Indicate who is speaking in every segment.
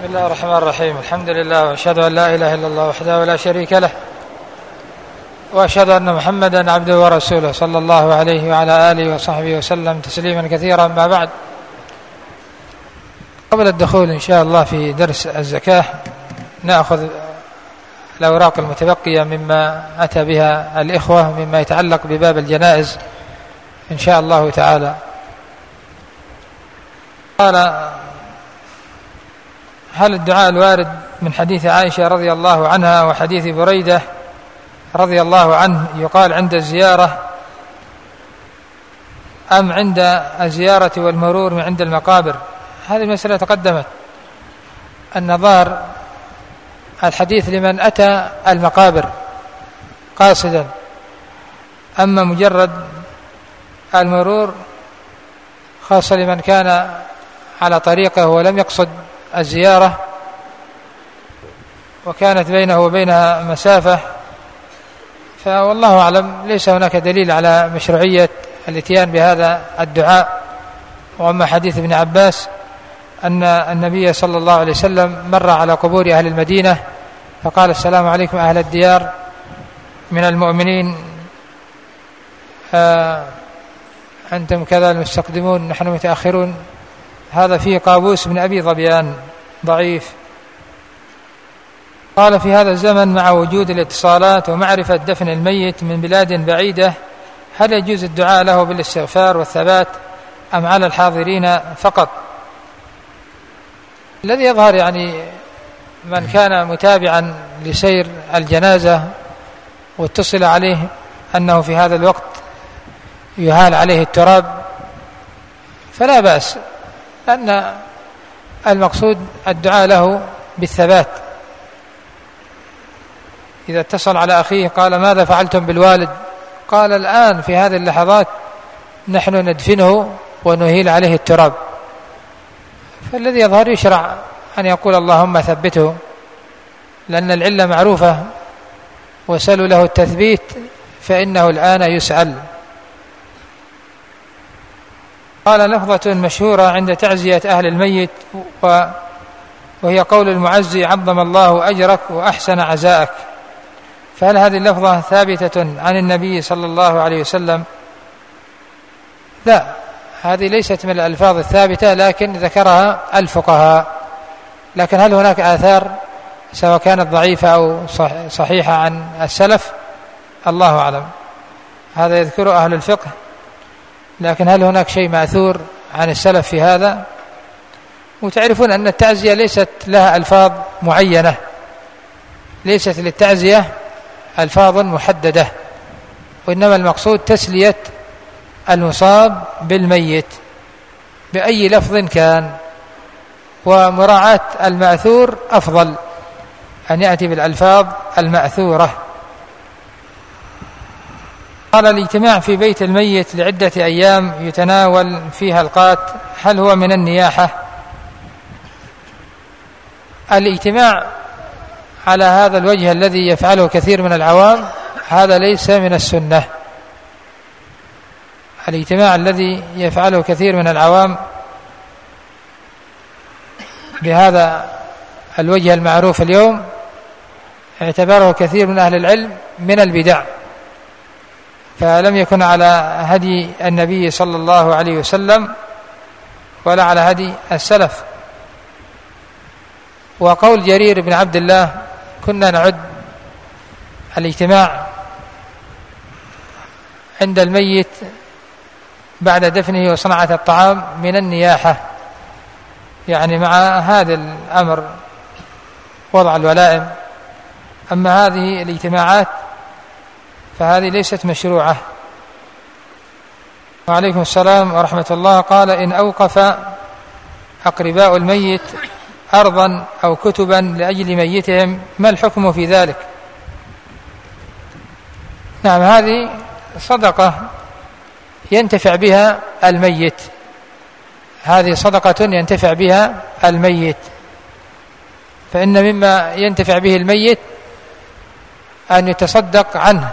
Speaker 1: بسم الله الرحمن الرحيم. الحمد لله، وأشهد أن لا إله إلا الله وحده لا شريك له، وأشهد أن محمدا عبده ورسوله صلى الله عليه وعلى آله وصحبه وسلم تسليما كثيرا. ما بعد، قبل الدخول إن شاء الله في درس الزكاة نأخذ الأوراق المتبقية مما أتى بها الإخوة مما يتعلق بباب الجنائز إن شاء الله تعالى. قال: هل الدعاء الوارد من حديث عائشة رضي الله عنها وحديث بريدة رضي الله عنه يقال عند الزيارة أم عند الزيارة والمرور من عند المقابر؟ هذه المسألة تقدمت أن ظهر الحديث لمن أتى المقابر قاصدا، أما مجرد المرور خاصة لمن كان على طريقه ولم يقصد الزيارة وكانت بينه وبينها مسافة، فوالله أعلم ليس هناك دليل على مشروعية الاتيان بهذا الدعاء. وأما حديث ابن عباس أن النبي صلى الله عليه وسلم مر على قبور أهل المدينة فقال: السلام عليكم أهل الديار من المؤمنين، أنتم كذا المستقدمون نحن متأخرون. هذا فيه قابوس بن أبي ظبيان ضعيف. قال: في هذا الزمن مع وجود الاتصالات ومعرفة دفن الميت من بلاد بعيدة، هل يجوز الدعاء له بالاستغفار والثبات أم على الحاضرين فقط؟ الذي يظهر يعني من كان متابعا لسير الجنازة واتصل عليه أنه في هذا الوقت يهال عليه التراب فلا بأس، لأن المقصود الدعاء له بالثبات. إذا اتصل على أخيه قال: ماذا فعلتم بالوالد؟ قال: الآن في هذه اللحظات نحن ندفنه ونهيل عليه التراب. فالذي يظهر يشرع أن يقول: اللهم ثبته، لأن العلة معروفة، وسلوا له التثبيت فإنه الآن يسأل. قال: لفظة مشهورة عند تعزية أهل الميت وهي قول المعزي: عظم الله أجرك وأحسن عزاءك. فهل هذه اللفظة ثابتة عن النبي صلى الله عليه وسلم؟ لا، هذه ليست من الألفاظ الثابتة، لكن ذكرها الفقهاء. لكن هل هناك آثار سواء كانت ضعيفة أو صحيحة عن السلف؟ الله أعلم، هذا يذكره أهل الفقه. لكن هل هناك شيء مأثور عن السلف في هذا؟ وتعرفون أن التعزية ليست لها ألفاظ معينة، ليست للتعزية ألفاظ محددة، وإنما المقصود تسلية المصاب بالميت بأي لفظ كان، ومراعاة المأثور أفضل أن يأتي بالألفاظ المأثورة. قال: الاجتماع في بيت الميت لعدة أيام يتناول فيها القات، هل هو من النياحة؟ الاجتماع على هذا الوجه الذي يفعله كثير من العوام هذا ليس من السنة. الاجتماع الذي يفعله كثير من العوام بهذا الوجه المعروف اليوم اعتبره كثير من أهل العلم من البدع، فلم يكن على هدي النبي صلى الله عليه وسلم ولا على هدي السلف. وقول جرير بن عبد الله: كنا نعد الاجتماع عند الميت بعد دفنه وصنعة الطعام من النياحة، يعني مع هذا الأمر وضع الولائم. أما هذه الاجتماعات فهذه ليست مشروعة. وعليكم السلام ورحمة الله. قال: إن أوقف أقرباء الميت أرضا أو كتبا لأجل ميتهم ما الحكم في ذلك؟ نعم، هذه صدقة ينتفع بها الميت، هذه صدقة ينتفع بها الميت، فإن مما ينتفع به الميت أن يتصدق عنه،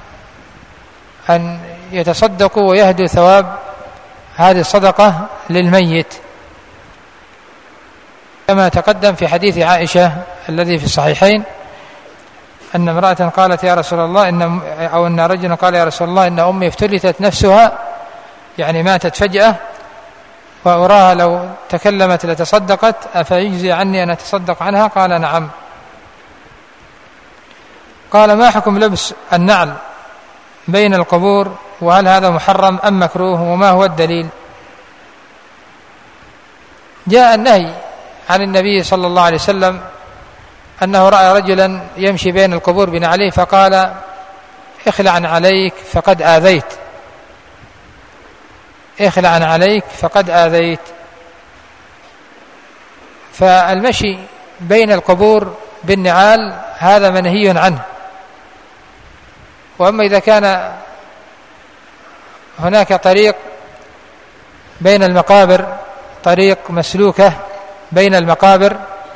Speaker 1: أن يتصدقوا ويهدوا ثواب هذه الصدقة للميت. كما تقدم في حديث عائشة الذي في الصحيحين أن امرأة قالت يا رسول الله أن رجلا قال يا رسول الله إن أمي افتلتت نفسها، يعني ماتت فجأة، وأراها لو تكلمت لتصدقت، أفيجزي عني أن أتصدق عنها؟ قال نعم. قال ما حكم لبس النعل بين القبور، وهل هذا محرم أم مكروه، وما هو الدليل؟ جاء النهي عن النبي صلى الله عليه وسلم أنه رأى رجلا يمشي بين القبور بنعليه فقال اخلع عليك فقد آذيت، اخلع عليك فقد آذيت. فالمشي بين القبور بالنعال هذا منهي عنه. وأما إذا كان هناك طريق بين المقابر، طريق مسلوكة بين المقابر،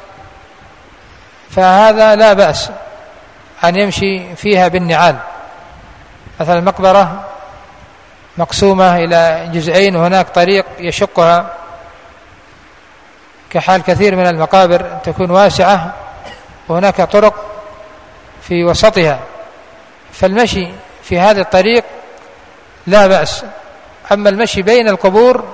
Speaker 1: فهذا لا بأس أن يمشي فيها بالنعال. مثلا المقبرة مقسومة إلى جزئين وهناك طريق يشقها، كحال كثير من المقابر تكون واسعة وهناك طرق في وسطها، فالمشي في هذا الطريق لا بأس. أما المشي بين القبور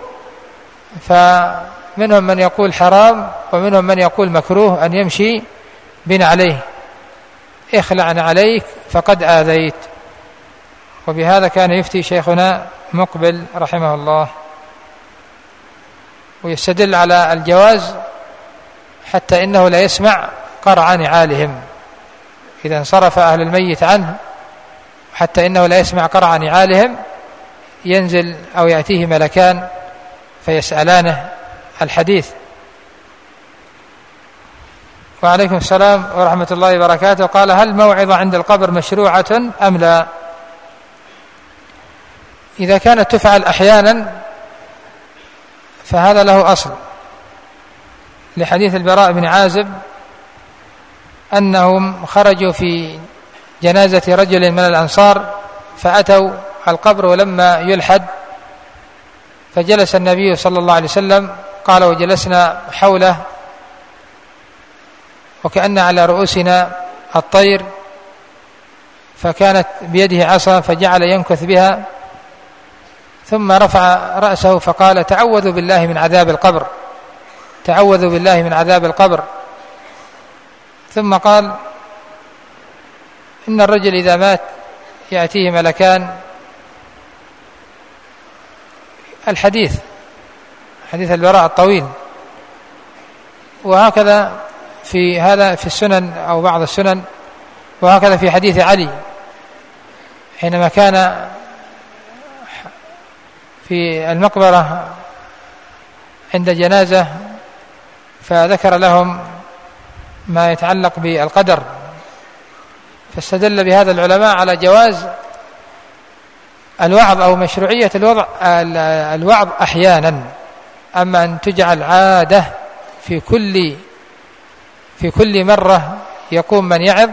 Speaker 1: فمنهم من يقول حرام ومنهم من يقول مكروه أن يمشي بنعليه، اخلع عليك فقد آذيت. وبهذا كان يفتي شيخنا مقبل رحمه الله، ويستدل على الجواز حتى إنه لا يسمع قرع نعالهم إذا انصرف أهل الميت عنه، حتى إنه لا يسمع قرع نعالهم، ينزل أو يأتيه ملكان فيسألانه الحديث. وعليكم السلام ورحمة الله وبركاته. قال هل موعظة عند القبر مشروعة أم لا؟ إذا كانت تفعل أحيانا فهذا له أصل، لحديث البراء بن عازب أنهم خرجوا في جنازة رجل من الأنصار فأتوا القبر ولما يلحد فجلس النبي صلى الله عليه وسلم، قال وجلسنا حوله وكأن على رؤوسنا الطير، فكانت بيده عصا فجعل ينكث بها، ثم رفع رأسه فقال تعوذوا بالله من عذاب القبر، تعوذوا بالله من عذاب القبر. ثم قال إن الرجل إذا مات يأتيه ملكان، الحديث حديث البراء الطويل. وهكذا في هذا في السنن أو بعض السنن، وهكذا في حديث علي حينما كان في المقبرة عند جنازة فذكر لهم ما يتعلق بالقدر، فاستدل بهذا العلماء على جواز الوعظ أو مشروعية الوعظ أحيانا. أما أن تجعل عادة في كل مرة يقوم من يعظ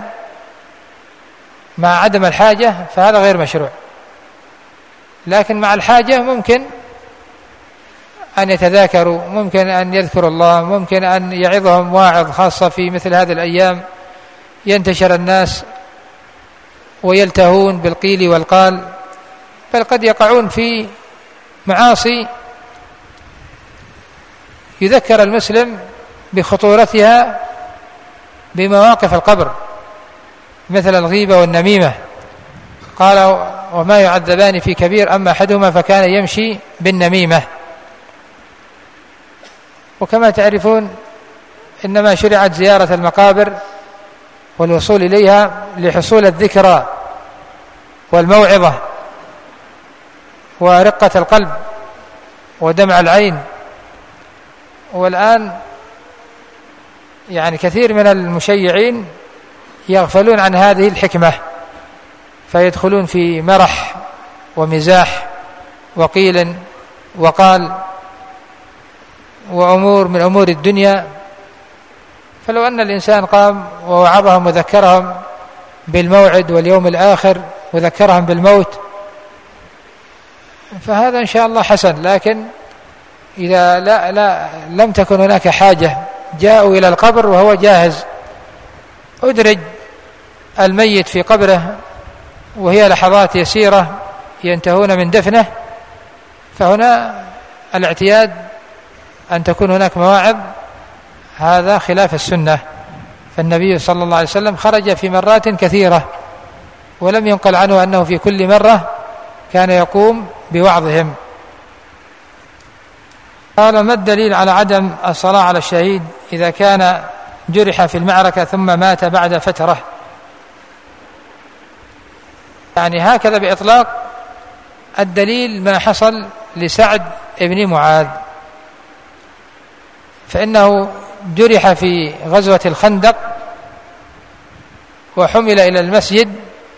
Speaker 1: مع عدم الحاجة فهذا غير مشروع. لكن مع الحاجة ممكن أن يتذاكروا، ممكن أن يذكروا الله، ممكن أن يعظهم واعظ، خاصة في مثل هذه الأيام ينتشر الناس ويلتهون بالقيل والقال، بل قد يقعون في معاصي يذكر المسلم بخطورتها بمواقف القبر، مثل الغيبة والنميمة. قال وما يعذبان في كبير أما أحدهما فكان يمشي بالنميمة. وكما تعرفون إنما شرعت زيارة المقابر والوصول إليها لحصول الذكرى والموعظة ورقة القلب ودمع العين. والآن يعني كثير من المشيعين يغفلون عن هذه الحكمة، فيدخلون في مرح ومزاح وقيل وقال وأمور من أمور الدنيا. فلو أن الإنسان قام ووعظهم وذكرهم بالموعد واليوم الآخر وذكرهم بالموت فهذا إن شاء الله حسن. لكن إذا لم تكن هناك حاجة جاءوا إلى القبر وهو جاهز، أدرج الميت في قبره وهي لحظات يسيرة ينتهون من دفنه، فهنا الاعتياد أن تكون هناك مواعظ، هذا خلاف السنة. فالنبي صلى الله عليه وسلم خرج في مرات كثيرة ولم ينقل عنه أنه في كل مرة كان يقوم بوعظهم. قال: ما الدليل على عدم الصلاة على الشهيد إذا كان جرح في المعركة ثم مات بعد فترة؟ يعني هكذا بإطلاق الدليل ما حصل لسعد بن معاذ، فإنه جرح في غزوة الخندق وحمل إلى المسجد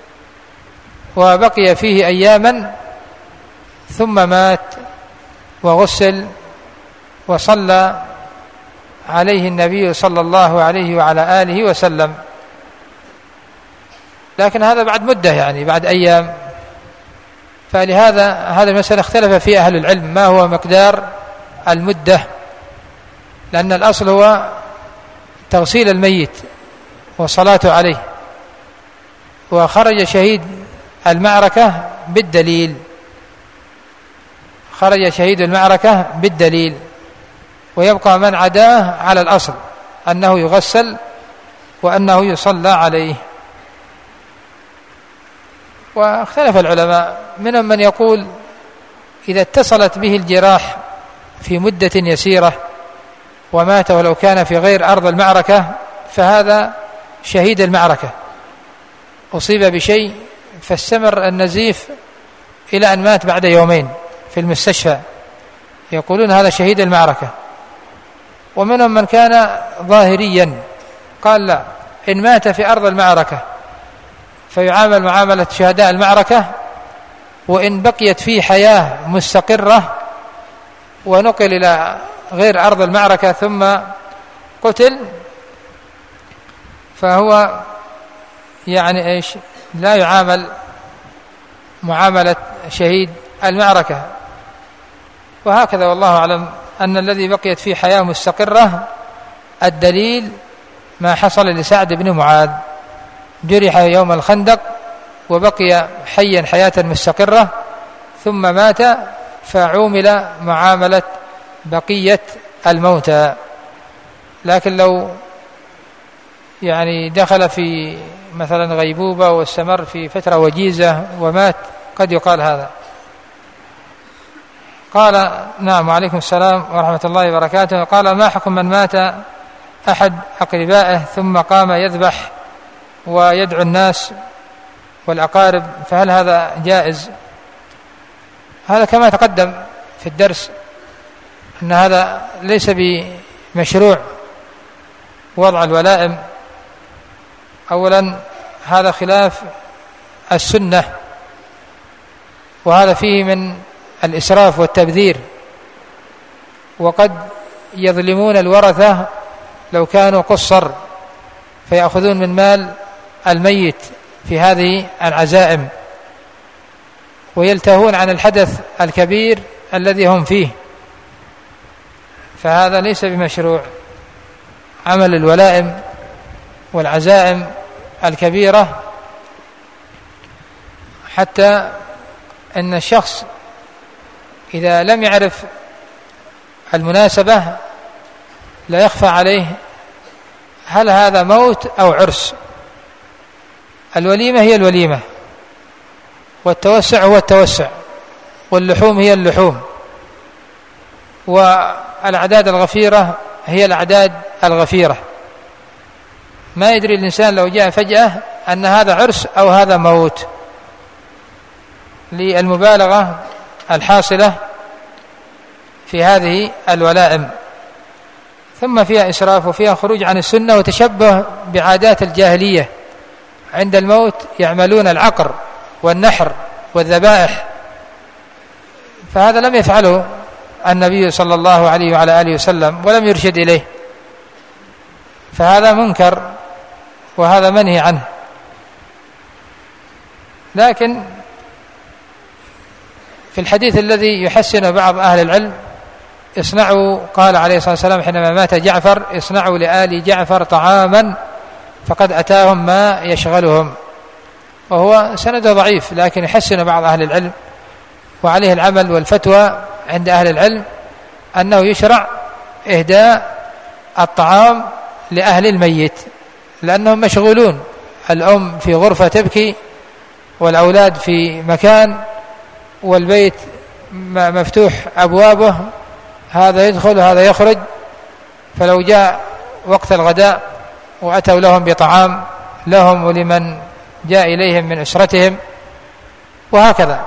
Speaker 1: وبقي فيه أياما ثم مات وغسل وصلى عليه النبي صلى الله عليه وعلى آله وسلم، لكن هذا بعد مدة، يعني بعد أيام. فلهذا هذه المسألة اختلف فيها أهل العلم ما هو مقدار المدة، لأن الأصل هو تغسيل الميت والصلاة عليه، وخرج شهيد المعركة بالدليل، خرج شهيد المعركة بالدليل، ويبقى من عداه على الأصل أنه يغسل وأنه يصلى عليه. واختلف العلماء، منهم من يقول إذا اتصلت به الجراح في مدة يسيرة ومات ولو كان في غير أرض المعركة فهذا شهيد المعركة، أصيب بشيء فاستمر النزيف إلى أن مات بعد يومين في المستشفى، يقولون هذا شهيد المعركة. ومنهم من كان ظاهريا قال لا، إن مات في أرض المعركة فيعامل معاملة شهداء المعركة، وإن بقيت فيه حياة مستقرة ونقل إلى غير أرض المعركة ثم قتل فهو يعني إيش لا يعامل معاملة شهيد المعركة. وهكذا والله أعلم أن الذي بقيت فيه حياة مستقرة الدليل ما حصل لسعد بن معاذ، جرح يوم الخندق وبقي حيا حياة مستقرة ثم مات فعومل معاملة بقية الموتى. لكن لو يعني دخل في مثلا غيبوبة واستمر في فترة وجيزة ومات قد يقال هذا. قال: نعم، وعليكم السلام ورحمة الله وبركاته. قال: ما حكم من مات أحد أقربائه ثم قام يذبح ويدعو الناس والأقارب، فهل هذا جائز؟ هذا كما تقدم في الدرس أن هذا ليس بمشروع وضع الولائم. أولا هذا خلاف السنة، وهذا فيه من الإسراف والتبذير، وقد يظلمون الورثة لو كانوا قصر فيأخذون من مال الميت في هذه العزائم ويلتهون عن الحدث الكبير الذي هم فيه، فهذا ليس بمشروع. عمل الولائم والعزائم الكبيرة حتى أن الشخص إذا لم يعرف المناسبة لا يخفى عليه هل هذا موت أو عرس. الوليمة هي الوليمة، والتوسع هو التوسع، واللحوم هي اللحوم، والأعداد الغفيرة هي الأعداد الغفيرة. ما يدري الإنسان لو جاء فجأة أن هذا عرس أو هذا موت، للمبالغة الحاصلة في هذه الولائم. ثم فيها إسراف وفيها خروج عن السنة وتشبه بعادات الجاهلية، عند الموت يعملون العقر والنحر والذبائح، فهذا لم يفعله النبي صلى الله عليه وعلى آله وسلم ولم يرشد إليه، فهذا منكر وهذا منهي عنه. لكن في الحديث الذي يحسن بعض أهل العلم اصنعوا، قال عليه الصلاة والسلام حينما مات جعفر: اصنعوا لآل جعفر طعاما فقد أتاهم ما يشغلهم. وهو سند ضعيف، لكن يحسن بعض أهل العلم، وعليه العمل والفتوى عند أهل العلم أنه يشرع إهداء الطعام لأهل الميت، لأنهم مشغولون، الأم في غرفة تبكي، والأولاد في مكان، والبيت مفتوح أبوابه، هذا يدخل وهذا يخرج. فلو جاء وقت الغداء وأتوا لهم بطعام لهم ولمن جاء إليهم من أسرتهم، وهكذا.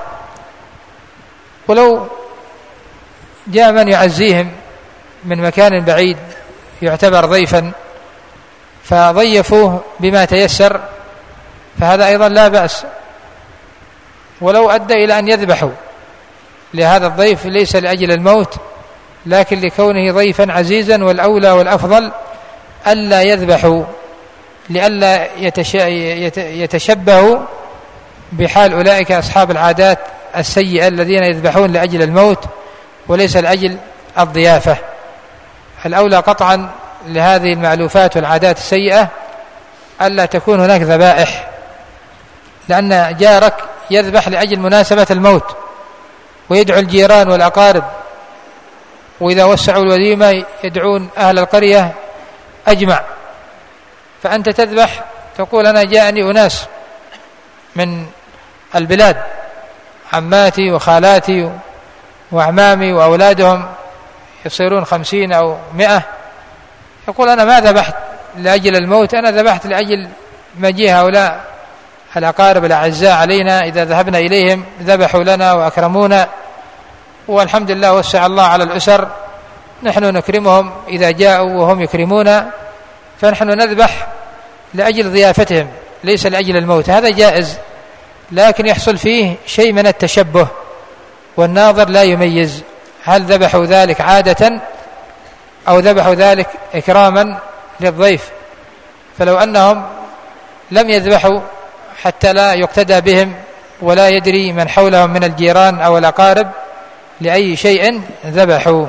Speaker 1: ولو جاء من يعزيهم من مكان بعيد يعتبر ضيفا فضيفوه بما تيسر، فهذا أيضا لا بأس. ولو أدى إلى أن يذبحوا لهذا الضيف ليس لأجل الموت، لكن لكونه ضيفا عزيزا، والأولى والأفضل ألا يذبحوا لئلا يتشبهوا بحال أولئك أصحاب العادات السيئة الذين يذبحون لأجل الموت وليس لأجل الضيافة. الأولى قطعا لهذه المألوفات والعادات السيئة ألا تكون هناك ذبائح، لأن جارك يذبح لأجل مناسبة الموت ويدعو الجيران والأقارب، وإذا وسعوا الوليمة يدعون أهل القرية أجمع، فأنت تذبح تقول: أنا جاءني أناس من البلاد، عماتي وخالاتي وأعمامي وأولادهم يصيرون 50 أو 100، يقول: أنا ما ذبحت لأجل الموت، أنا ذبحت لأجل مجيء هؤلاء الأقارب الأعزاء علينا، إذا ذهبنا إليهم ذبحوا لنا وأكرمونا، والحمد لله وسع الله على الأسر، نحن نكرمهم إذا جاءوا وهم يكرمونا، فنحن نذبح لأجل ضيافتهم ليس لأجل الموت. هذا جائز، لكن يحصل فيه شيء من التشبه، والناظر لا يميز هل ذبحوا ذلك عادة أو ذبحوا ذلك إكراما للضيف. فلو أنهم لم يذبحوا حتى لا يقتدى بهم ولا يدري من حولهم من الجيران أو الأقارب لأي شيء ذبحوا.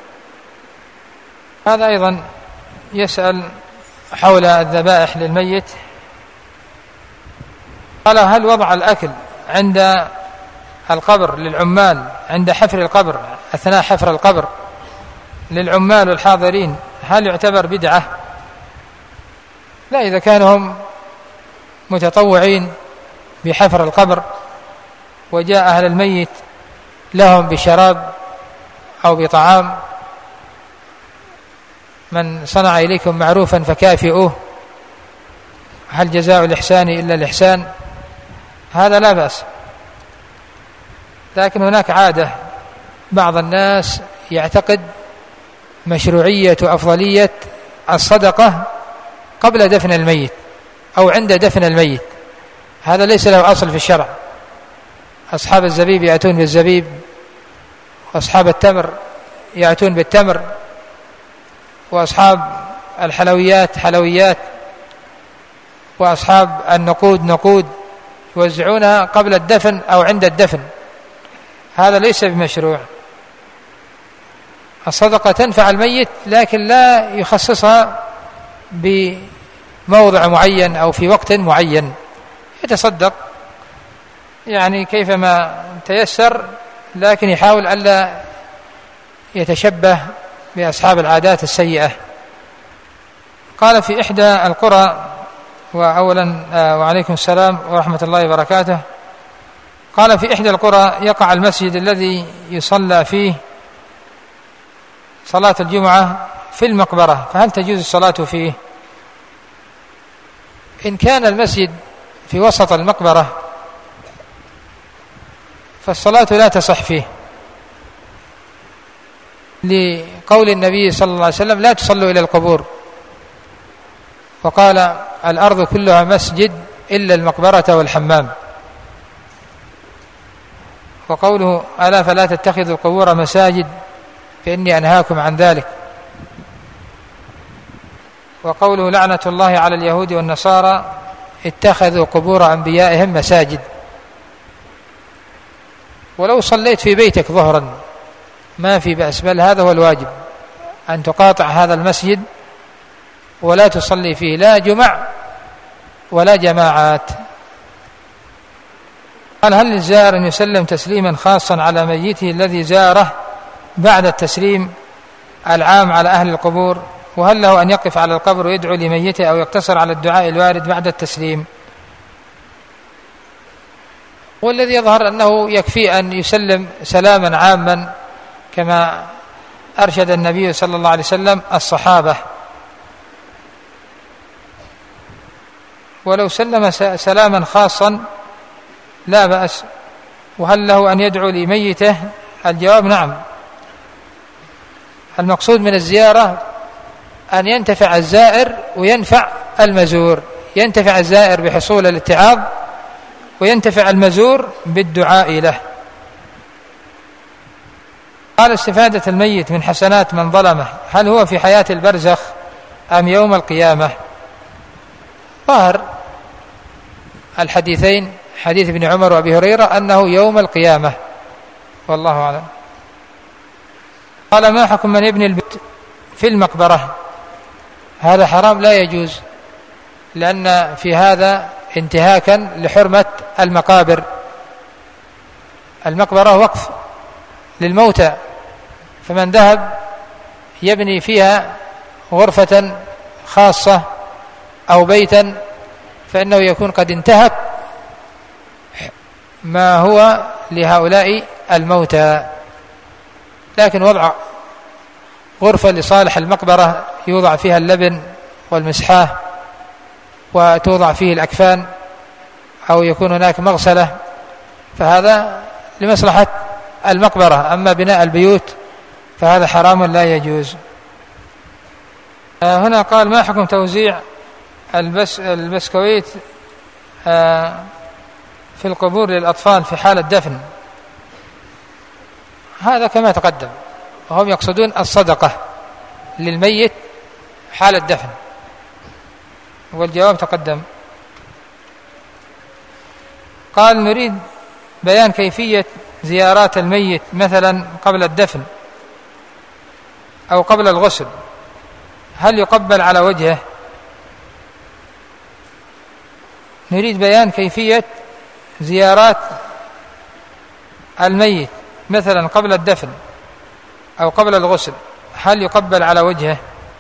Speaker 1: هذا أيضا يسأل حول الذبائح للميت، قال: هل وضع الأكل عند القبر للعمال عند حفر القبر أثناء حفر القبر للعمال والحاضرين هل يعتبر بدعة؟ لا، إذا كانوا هم متطوعين بحفر القبر وجاء أهل الميت لهم بشراب أو بطعام: من صنع إليكم معروفا فكافئوه، هل جزاء الإحسان إلا الإحسان؟ هذا لا بأس. لكن هناك عادة بعض الناس يعتقد مشروعية وأفضلية الصدقة قبل دفن الميت أو عند دفن الميت، هذا ليس له أصل في الشرع. أصحاب الزبيب يأتون بالزبيب، وأصحاب التمر يأتون بالتمر، وأصحاب الحلويات حلويات، وأصحاب النقود نقود، يوزعونها قبل الدفن أو عند الدفن، هذا ليس بمشروع. الصدقة تنفع الميت لكن لا يخصصها بموضع معين أو في وقت معين، يتصدق يعني كيفما تيسر، لكن يحاول ألا يتشبه بأصحاب العادات السيئة. قال: في إحدى القرى، وأولا وعليكم السلام ورحمة الله وبركاته، قال: في إحدى القرى يقع المسجد الذي يصلى فيه صلاة الجمعة في المقبرة، فهل تجوز الصلاة فيه؟ إن كان المسجد في وسط المقبرة فالصلاة لا تصح فيه، لقول النبي صلى الله عليه وسلم: لا تصلوا إلى القبور، وقال: الأرض كلها مسجد إلا المقبرة والحمام. وقوله: ألا فلا تتخذوا القبور مساجد فإني أنهاكم عن ذلك. وقوله: لعنة الله على اليهود والنصارى اتخذوا قبور أنبيائهم مساجد. ولو صليت في بيتك ظهرا ما في بأس، بل هذا هو الواجب، أن تقاطع هذا المسجد ولا تصلي فيه لا جمع ولا جماعات. قال: هل للزائر أن يسلم تسليما خاصا على ميته الذي زاره بعد التسليم العام على أهل القبور؟ وهل له أن يقف على القبر ويدعو لميته أو يقتصر على الدعاء الوارد بعد التسليم؟ والذي يظهر أنه يكفي أن يسلم سلاما عاما كما أرشد النبي صلى الله عليه وسلم الصحابة، ولو سلم سلاما خاصا لا بأس. وهل له أن يدعو لميته؟ الجواب: نعم. المقصود من الزيارة أن ينتفع الزائر وينفع المزور، ينتفع الزائر بحصول الاتعاظ وينتفع المزور بالدعاء له. قال: استفادة الميت من حسنات من ظلمه هل هو في حياة البرزخ أم يوم القيامة؟ ظاهر الحديثين، حديث ابن عمر وأبي هريرة، أنه يوم القيامة، والله أعلم. قال: ما حكم من يبني البيت في المقبرة؟ هذا حرام، لا يجوز، لأن في هذا انتهاكا لحرمة المقابر. المقبرة وقف للموتى، فمن ذهب يبني فيها غرفة خاصة أو بيتا فإنه يكون قد انتهك ما هو لهؤلاء الموتى. لكن وضع غرفة لصالح المقبرة يوضع فيها اللبن والمسحاه وتوضع فيه الأكفان أو يكون هناك مغسلة، فهذا لمصلحة المقبرة. أما بناء البيوت فهذا حرام لا يجوز. هنا قال: ما حكم توزيع البسكويت في القبور للأطفال في حال الدفن؟ هذا كما تقدم، وهم يقصدون الصدقة للميت حال الدفن، والجواب تقدم. قال: نريد بيان كيفية زيارات الميت مثلا قبل الدفن أو قبل الغسل، هل يقبل على وجهه؟ نريد بيان كيفية زيارات الميت مثلا قبل الدفن أو قبل الغسل، هل يقبل على وجهه؟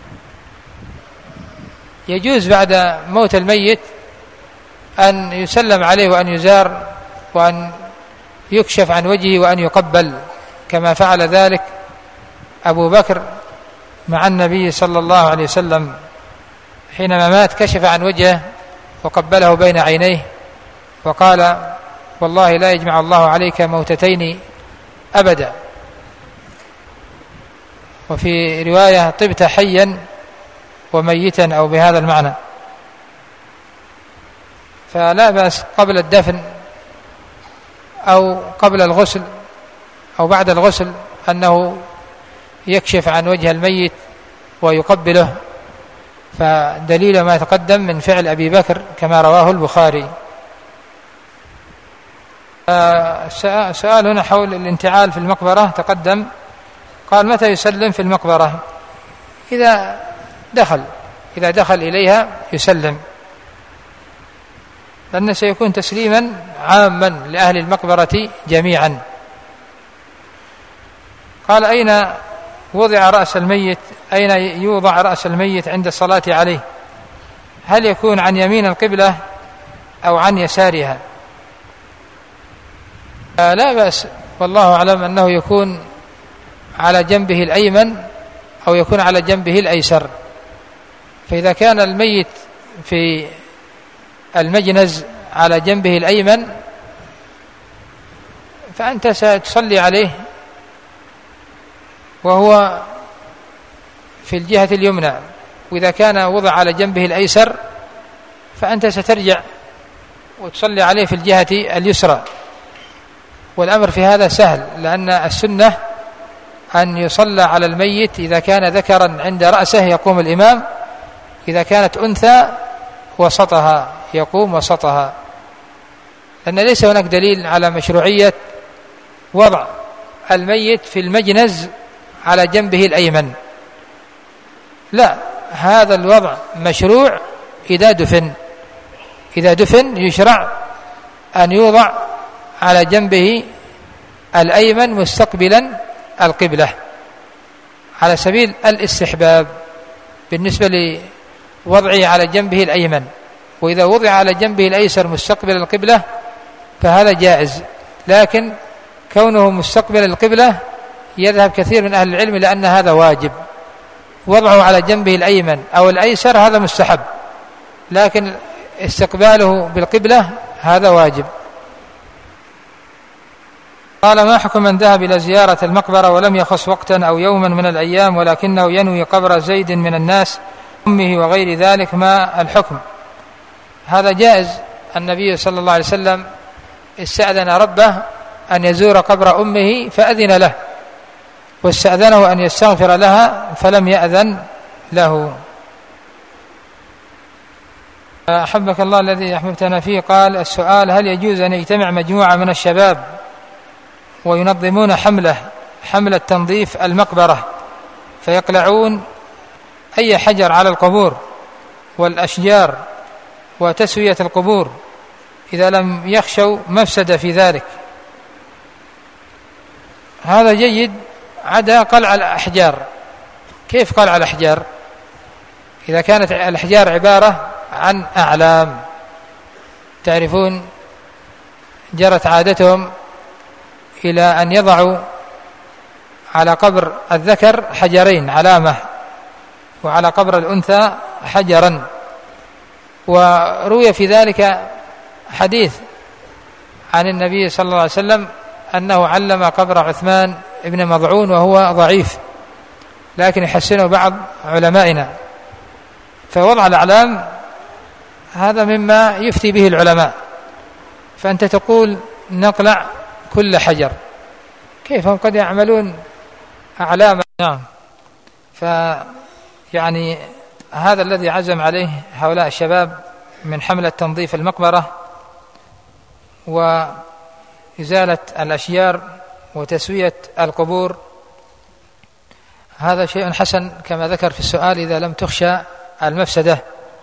Speaker 1: يجوز بعد موت الميت أن يسلم عليه وأن يزار وأن يكشف عن وجهه وأن يقبل، كما فعل ذلك أبو بكر مع النبي صلى الله عليه وسلم حينما مات، كشف عن وجهه وقبله بين عينيه وقال: والله لا يجمع الله عليك موتتين أبدا. وفي رواية: طبت حيا وميتا، أو بهذا المعنى. فلا بأس قبل الدفن أو قبل الغسل أو بعد الغسل أنه يكشف عن وجه الميت ويقبله، فدليل ما تقدم من فعل أبي بكر كما رواه البخاري. سؤال هنا حول الانتعال في المقبرة تقدم. قال: متى يسلم في المقبرة؟ إذا دخل إليها يسلم، لأنه سيكون تسليما عاما لأهل المقبرة جميعا. قال: أين وضع رأس الميت؟ أين يوضع رأس الميت عند الصلاة عليه؟ هل يكون عن يمين القبلة أو عن يسارها؟ لا بأس، والله أعلم أنه يكون على جنبه الأيمن أو يكون على جنبه الأيسر. فإذا كان الميت في المجنز على جنبه الأيمن فأنت ستصلي عليه وهو في الجهة اليمنى، وإذا كان وضع على جنبه الأيسر فأنت سترجع وتصلي عليه في الجهة اليسرى. والأمر في هذا سهل، لأن السنة أن يصلى على الميت إذا كان ذكرا عند رأسه يقوم الإمام، إذا كانت أنثى وسطها يقوم وسطها، لأن ليس هناك دليل على مشروعية وضع الميت في المجنز على جنبه الأيمن، لا، هذا الوضع مشروع إذا دفن يشرع أن يوضع على جنبه الأيمن مستقبلا القبلة على سبيل الاستحباب بالنسبة لوضعه على جنبه الأيمن، وإذا وضع على جنبه الأيسر مستقبل القبلة فهذا جائز، لكن كونه مستقبل القبلة يذهب كثير من أهل العلم لأن هذا واجب، وضعه على جنبه الأيمن أو الأيسر هذا مستحب، لكن استقباله بالقبلة هذا واجب. قال: ما حكم من ذهب إلى زيارة المقبرة ولم يخص وقتا أو يوما من الأيام ولكنه ينوي قبر زيد من الناس أمه وغير ذلك، ما الحكم؟ هذا جائز. النبي صلى الله عليه وسلم استأذن ربه أن يزور قبر أمه فأذن له، واستأذنه أن يستغفر لها فلم يأذن له. أحبك الله الذي أحببتنا فيه. قال السؤال: هل يجوز أن يجتمع مجموعة من الشباب وينظمون حملة تنظيف المقبرة فيقلعون أي حجر على القبور والأشجار وتسوية القبور إذا لم يخشوا مفسدة في ذلك؟ هذا جيد عدا قلع الأحجار. كيف قلع الأحجار؟ إذا كانت الأحجار عبارة عن أعلام، تعرفون جرت عادتهم إلى أن يضعوا على قبر الذكر حجرين علامة، وعلى قبر الأنثى حجرا، وروي في ذلك حديث عن النبي صلى الله عليه وسلم أنه علم قبر عثمان ابن مضعون وهو ضعيف، لكن يحسنه بعض علمائنا. فوضع الأعلام هذا مما يفتي به العلماء، فأنت تقول نقلع كل حجر، كيف هم قد يعملون أعلاما؟ نعم. فيعني هذا الذي عزم عليه هؤلاء الشباب من حملة تنظيف المقبرة وإزالة الأشجار وتسوية القبور، هذا شيء حسن كما ذكر في السؤال إذا لم تخشى المفسدة.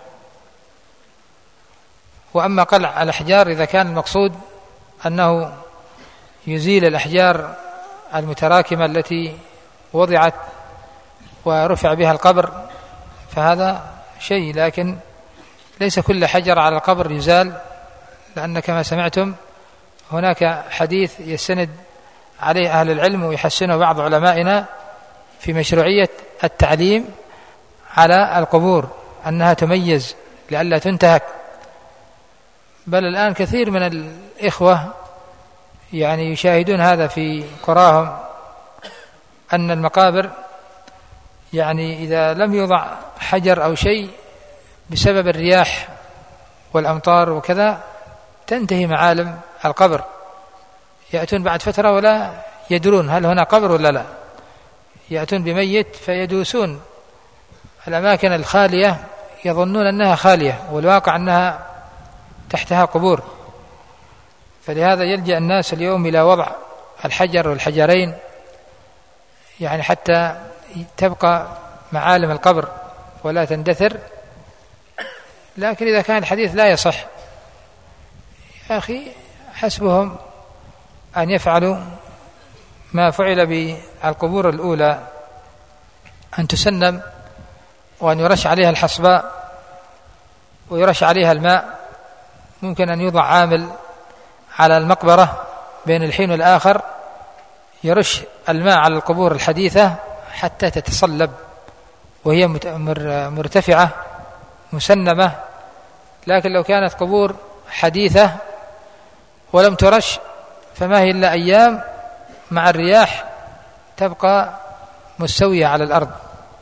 Speaker 1: وأما قلع الأحجار إذا كان المقصود أنه يزيل الأحجار المتراكمة التي وضعت ورفع بها القبر فهذا شيء، لكن ليس كل حجر على القبر يزال، لأن كما سمعتم هناك حديث يستند عليه أهل العلم ويحسنه بعض علمائنا في مشروعية التعليم على القبور أنها تميز لئلا تنتهك. بل الآن كثير من الإخوة يعني يشاهدون هذا في قراهم، أن المقابر يعني إذا لم يوضع حجر أو شيء بسبب الرياح والأمطار وكذا تنتهي معالم القبر، يأتون بعد فترة ولا يدرون هل هنا قبر ولا لا، يأتون بميت فيدوسون الأماكن الخالية يظنون أنها خالية والواقع أنها تحتها قبور. فلهذا يلجأ الناس اليوم إلى وضع الحجر والحجرين يعني حتى تبقى معالم القبر ولا تندثر. لكن إذا كان الحديث لا يصح يا أخي حسبهم أن يفعلوا ما فعل بالقبور الأولى، أن تسنم وأن يرش عليها الحصباء ويرش عليها الماء. ممكن أن يوضع عامل على المقبرة بين الحين والآخر يرش الماء على القبور الحديثة حتى تتصلب وهي مرتفعة مسنمة. لكن لو كانت قبور حديثة ولم ترش فما هي إلا أيام مع الرياح تبقى مستوية على الأرض،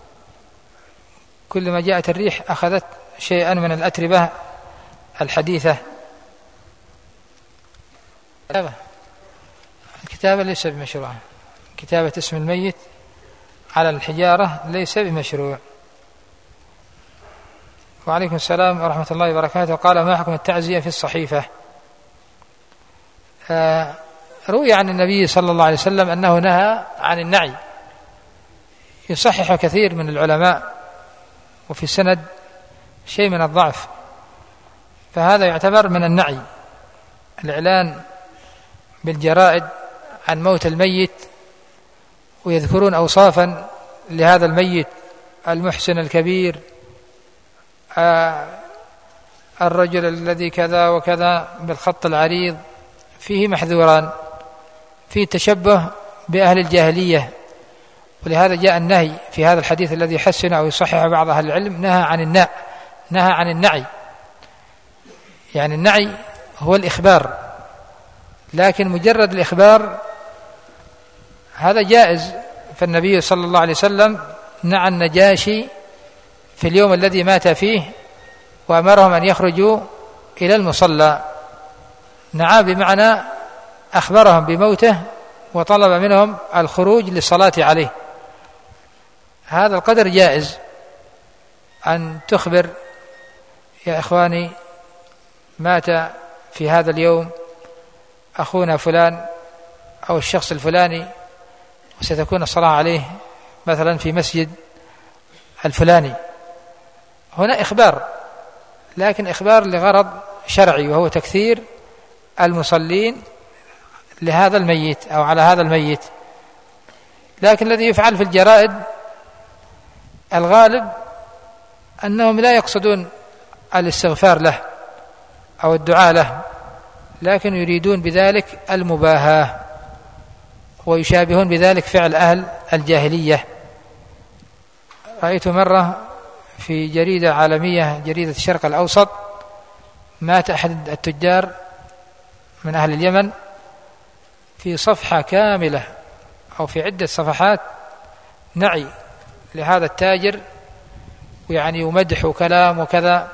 Speaker 1: كلما جاءت الريح أخذت شيئا من الأتربة الحديثة. الكتابة ليس بمشروع، كتابة اسم الميت على الحجارة ليس بمشروع. وعليكم السلام ورحمة الله وبركاته. قال: ما حكم التعزية في الصحيفة؟ روي عن النبي صلى الله عليه وسلم أنه نهى عن النعي، يصحح كثير من العلماء، وفي السند شيء من الضعف، فهذا يعتبر من النعي، الإعلان بالجرائد عن موت الميت، ويذكرون أوصافا لهذا الميت: المحسن الكبير، الرجل الذي كذا وكذا بالخط العريض. فيه محذوران: فيه تشبه بأهل الجاهلية، ولهذا جاء النهي في هذا الحديث الذي حسن أو يصحح بعض أهل العلم، نهى عن النعي. يعني النعي هو الإخبار، لكن مجرد الإخبار هذا جائز. فالنبي صلى الله عليه وسلم نعى النجاشي في اليوم الذي مات فيه، وأمرهم أن يخرجوا إلى المصلى. نعى بمعنى أخبرهم بموته وطلب منهم الخروج للصلاة عليه. هذا القدر جائز، أن تخبر: يا إخواني، مات في هذا اليوم أخونا فلان أو الشخص الفلاني، وستكون الصلاة عليه مثلا في مسجد الفلاني. هنا إخبار، لكن إخبار لغرض شرعي، وهو تكثير المصلين لهذا الميت أو على هذا الميت. لكن الذي يفعل في الجرائد الغالب أنهم لا يقصدون الاستغفار له أو الدعاء له، لكن يريدون بذلك المباهاة، ويشابهون بذلك فعل أهل الجاهلية. رأيت مرة في جريدة عالمية، جريدة الشرق الأوسط، مات أحد التجار من أهل اليمن، في صفحة كاملة أو في عدة صفحات نعي لهذا التاجر، يعني ومدح وكلام وكذا.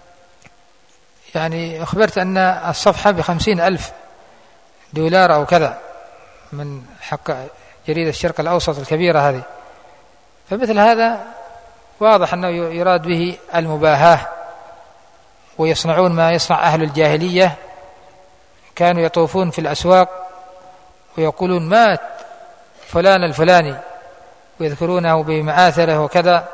Speaker 1: يعني أخبرت أن الصفحة $50,000 أو كذا، من حق جريدة الشرق الأوسط الكبيرة هذه. فمثل هذا واضح أنه يراد به المباهاة، ويصنعون ما يصنع أهل الجاهلية، كانوا يطوفون في الأسواق ويقولون: مات فلان الفلاني، ويذكرونه بمآثره وكذا.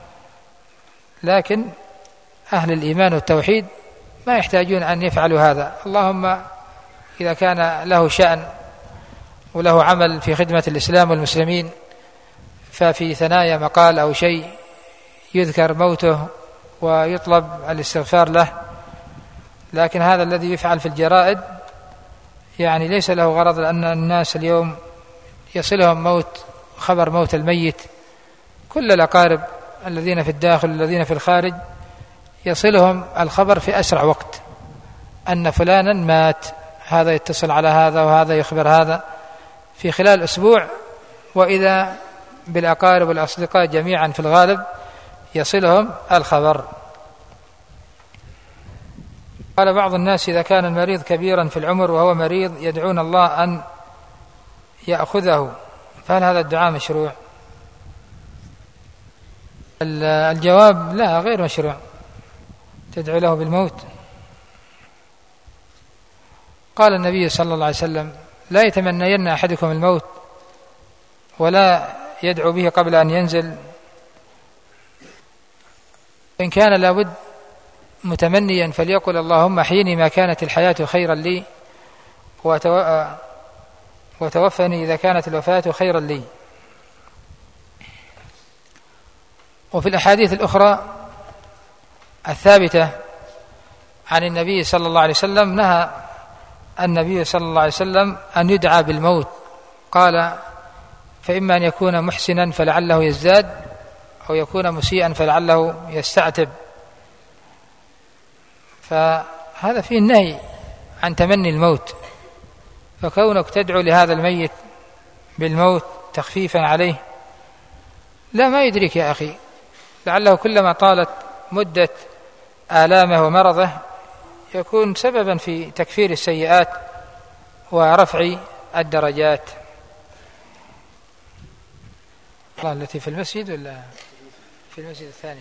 Speaker 1: لكن أهل الإيمان والتوحيد ما يحتاجون أن يفعلوا هذا، اللهم إذا كان له شأن وله عمل في خدمة الإسلام والمسلمين، ففي ثنايا مقال أو شيء يذكر موته ويطلب الاستغفار له. لكن هذا الذي يفعل في الجرائد يعني ليس له غرض، لأن الناس اليوم يصلهم خبر موت الميت، كل الأقارب الذين في الداخل والذين في الخارج يصلهم الخبر في أسرع وقت أن فلانا مات، هذا يتصل على هذا وهذا يخبر هذا في خلال أسبوع، وإذا بالأقارب والأصدقاء جميعا في الغالب يصلهم الخبر. قال بعض الناس: إذا كان المريض كبيرا في العمر وهو مريض يدعون الله أن يأخذه، فهل هذا الدعاء مشروع؟ الجواب: لا، غير مشروع. تدعو له بالموت؟ قال النبي صلى الله عليه وسلم: لا يتمنين أحدكم الموت ولا يدعو به قبل أن ينزل، إن كان لابد متمنيا فليقل: اللهم أحيني ما كانت الحياة خيرا لي، وتوفني إذا كانت الوفاة خيرا لي. وفي الأحاديث الأخرى الثابتة عن النبي صلى الله عليه وسلم نهى النبي صلى الله عليه وسلم أن يدعى بالموت، قال: فإما أن يكون محسنا فلعله يزداد، أو يكون مسيئا فلعله يستعتب. فهذا فيه النهي عن تمني الموت، فكونك تدعو لهذا الميت بالموت تخفيفا عليه، لا، ما يدرك يا أخي، لعله كلما طالت مدة آلامه ومرضه يكون سببا في تكفير السيئات ورفع الدرجات. التي في المسجد ولا في المسجد الثاني؟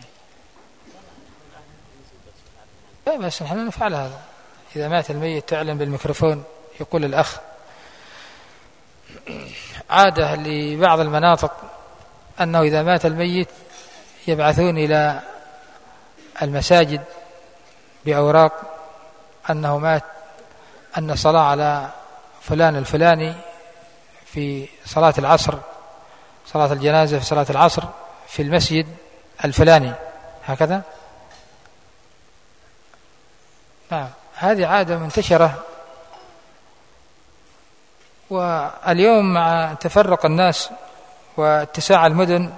Speaker 1: لا بس نحن نفعل هذا، إذا مات الميت تعلن بالميكروفون، يقول الأخ عادة لبعض المناطق أنه إذا مات الميت يبعثون إلى المساجد بأوراق أنه مات، أن الصلاة على فلان الفلاني في صلاة العصر، صلاة الجنازة في صلاة العصر في المسجد الفلاني، هكذا. نعم، هذه عادة منتشرة، واليوم مع تفرق الناس واتساع المدن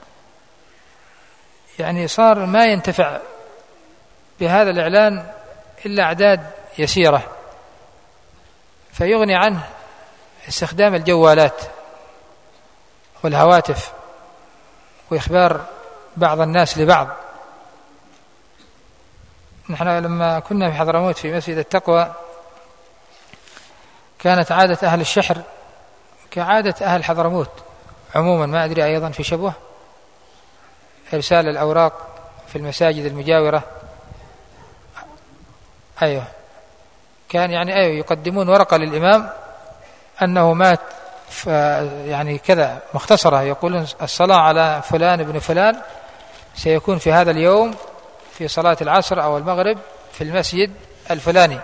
Speaker 1: يعني صار ما ينتفع بهذا الإعلان إلا أعداد يسيرة، فيغني عنه استخدام الجوالات والهواتف وإخبار بعض الناس لبعض. نحن لما كنا في حضرموت في مسجد التقوى كانت عادة أهل الشحر كعادة أهل حضرموت عموما، ما أدري أيضا في شبوة، إرسال الأوراق في المساجد المجاورة. أيوه، كان يعني يقدمون ورقة للإمام أنه مات يعني كذا مختصرة، يقولون الصلاة على فلان ابن فلان سيكون في هذا اليوم في صلاة العصر أو المغرب في المسجد الفلاني.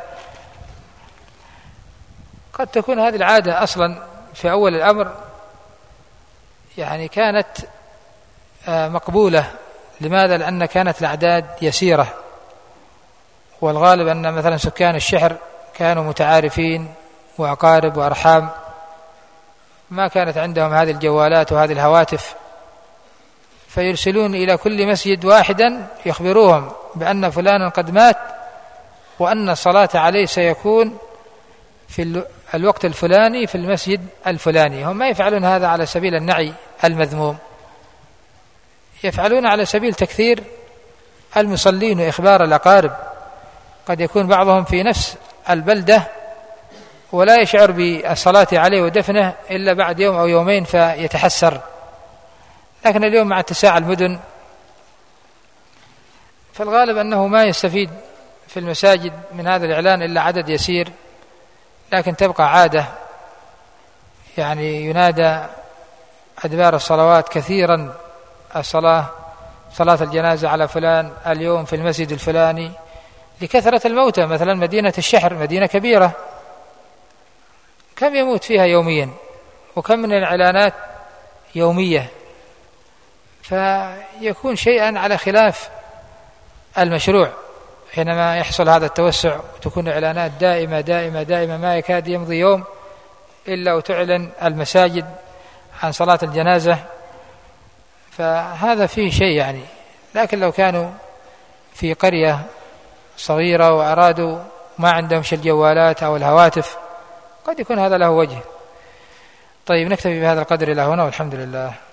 Speaker 1: قد تكون هذه العادة أصلا في أول الأمر يعني كانت مقبولة. لماذا؟ لأن كانت الأعداد يسيرة، والغالب أن مثلا سكان الشحر كانوا متعارفين وأقارب وأرحام، ما كانت عندهم هذه الجوالات وهذه الهواتف، فيرسلون إلى كل مسجد واحدا يخبروهم بأن فلانا قد مات وأن الصلاة عليه سيكون في الوقت الفلاني في المسجد الفلاني. هم ما يفعلون هذا على سبيل النعي المذموم، يفعلون على سبيل تكثير المصلين وإخبار الأقارب. قد يكون بعضهم في نفس البلدة ولا يشعر بالصلاة عليه ودفنه إلا بعد يوم أو يومين فيتحسر، لكن اليوم مع اتساع المدن فالغالب أنه ما يستفيد في المساجد من هذا الإعلان إلا عدد يسير، لكن تبقى عادة يعني ينادى أدبار الصلوات كثيرا صلاة الجنازة على فلان اليوم في المسجد الفلاني لكثرة الموتى. مثلا مدينة الشحر مدينة كبيرة، كم يموت فيها يوميا وكم من الإعلانات يومية، فيكون شيئا على خلاف المشروع حينما يحصل هذا التوسع وتكون إعلانات دائمة دائمة دائمة، ما يكاد يمضي يوم إلا وتعلن المساجد عن صلاة الجنازة، فهذا فيه شيء يعني. لكن لو كانوا في قرية صغيرة وأرادوا ما عندهم الجوالات أو الهواتف قد يكون هذا له وجه. طيب، نكتفي بهذا القدر إلى هنا والحمد لله.